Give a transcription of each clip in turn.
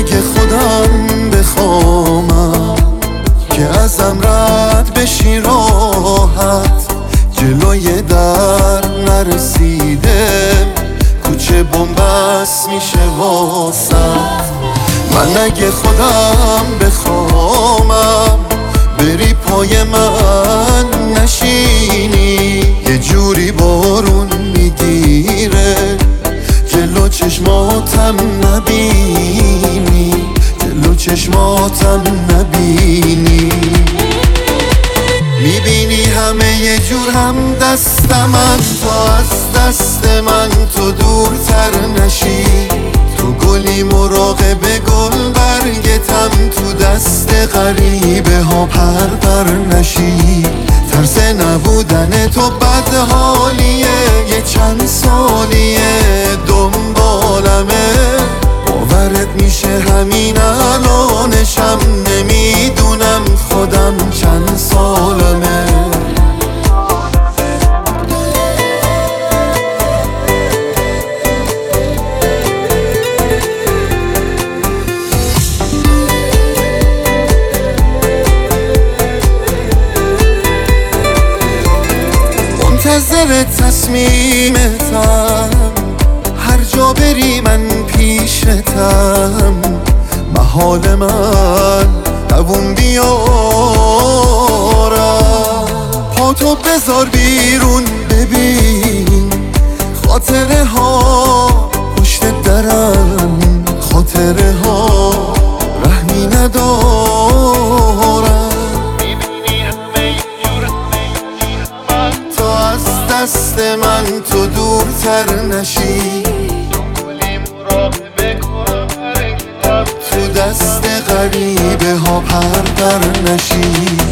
اگه خودم بخوامم که ازم رد بشی راحت، جلوی در نرسیده کوچه بنبست میشه واسط. من اگه خودم بخوامم بری پای من نشینی، یه جوری بارون میگیره جلو چشماتم نبینی، جلو چشماتم نبینی. میبینی همه یه جور هم دستمن، تا از دست من تو دورتر نشی. تو گلی مراقب گل برگتم، تو دست غریبه ها پر نشی. ترس نبودن تو بد حالیه، یه چند سالیه دنبالمه. باورت میشه همین الانشم نمیدونم خودم چند سالمه. منتظر تصمیمتم، هر جا بری من پیشتم. محال من دووم بیارم، پاتو بذار بیرون ببین خاطره ها پشت درم، خاطره ها رحمی ندارم. تا از دست من تو دورتر نشی، تو دست غریبه ها پر نشی.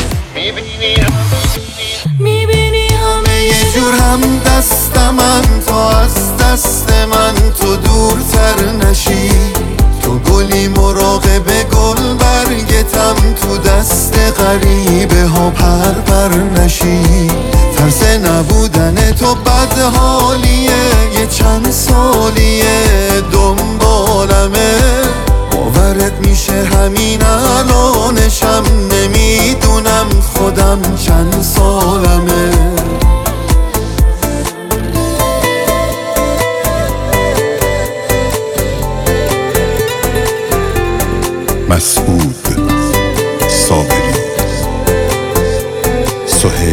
میبینی همه یه جور هم دستمن، تا از دست من تو دورتر نشی. تو گلی مراقب گل برگتم، تو دست غریبه ها پر نشی. ترس نبودن تو بد حالیه، یه چند سالیه دنبالمه. باورت میشه همین الانشم نمیدونم خودم چند سالمه. مسعود صابری، سهیل